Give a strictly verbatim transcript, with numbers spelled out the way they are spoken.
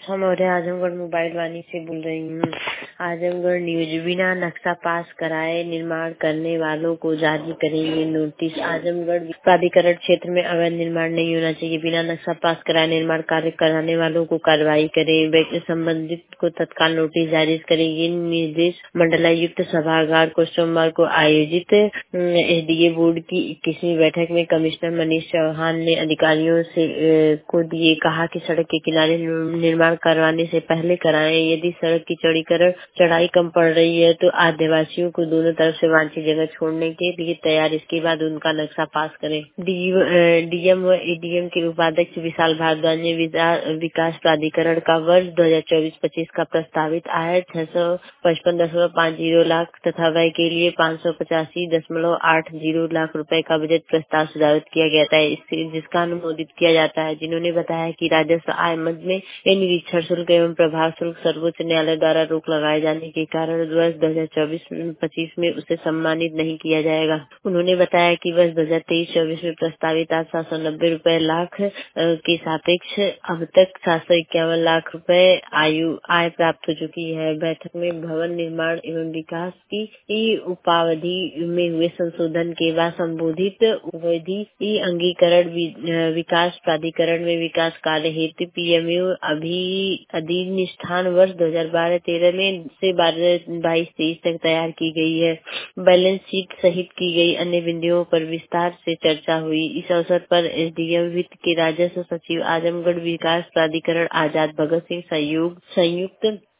अच्छा मौर्य, आजमगढ़ मोबाइल वाणी से बोल रही हूँ। आजमगढ़ न्यूज, बिना नक्शा पास कराए निर्माण करने वालों को जारी करेंगे नोटिस। आजमगढ़ प्राधिकरण क्षेत्र में अवैध निर्माण नहीं होना चाहिए। बिना नक्शा पास कराए निर्माण कार्य कराने वालों को कार्रवाई करें। व्यक्ति संबंधित को तत्काल नोटिस जारी करेंगे। निर्देश मंडलायुक्त सभागार को सोमवार को आयोजित एसडीए बोर्ड की इक्कीसवीं बैठक में कमिश्नर मनीष चौहान ने अधिकारियों से को दिए। कहा कि सड़क के किनारे निर्माण करवाने से पहले कराएं। यदि सड़क की चौड़ीकरण चढ़ाई कम पड़ रही है तो आदिवासियों को दोनों तरफ से वांछित जगह छोड़ने के लिए तैयार, इसके बाद उनका नक्शा पास करें। डीएम व एडीएम के उपाध्यक्ष विशाल भारद्वाज ने विकास प्राधिकरण का वर्ष दो हजार चौबीस पच्चीस का प्रस्तावित आय छह सौ पचपन दशमलव पाँच जीरो लाख तथा व्यय के लिए पाँच सौ पचासी दशमलव आठ जीरो लाख रुपए का बजट प्रस्ताव सुझावित किया गया था, इससे जिसका अनुमोदित किया जाता है। जिन्होंने बताया कि राजस्व आय मद में निरीक्षण शुल्क एवं प्रभाव शुल्क सर्वोच्च न्यायालय द्वारा रोक लगाए जाने के कारण वर्ष दो हजार चौबीस पच्चीस में उसे सम्मानित नहीं किया जाएगा। उन्होंने बताया कि वर्ष दो हजार तेईस चौबीस में प्रस्तावित आज सात सौ नब्बे रूपए लाख के सापेक्ष अब तक सात सौ इक्यावन लाख रुपए आयु आय प्राप्त हो चुकी है। बैठक में भवन निर्माण एवं विकास की उपावधि में हुए संशोधन के बाद संबोधित उपाधि अंगीकरण विकास प्राधिकरण में विकास कार्य हेतु पीएमयू अभी अधिनिष्ठान वर्ष दो हजार बारह तेरह में से बारह बाईस तेईस तक तैयार की गई है। बैलेंस शीट सहित की गई अन्य बिंदुओं पर विस्तार से चर्चा हुई। इस अवसर पर एसडीएम वित्त के राजस्व सचिव, आजमगढ़ विकास प्राधिकरण, आजाद भगत सिंह सहयोग संयुक्त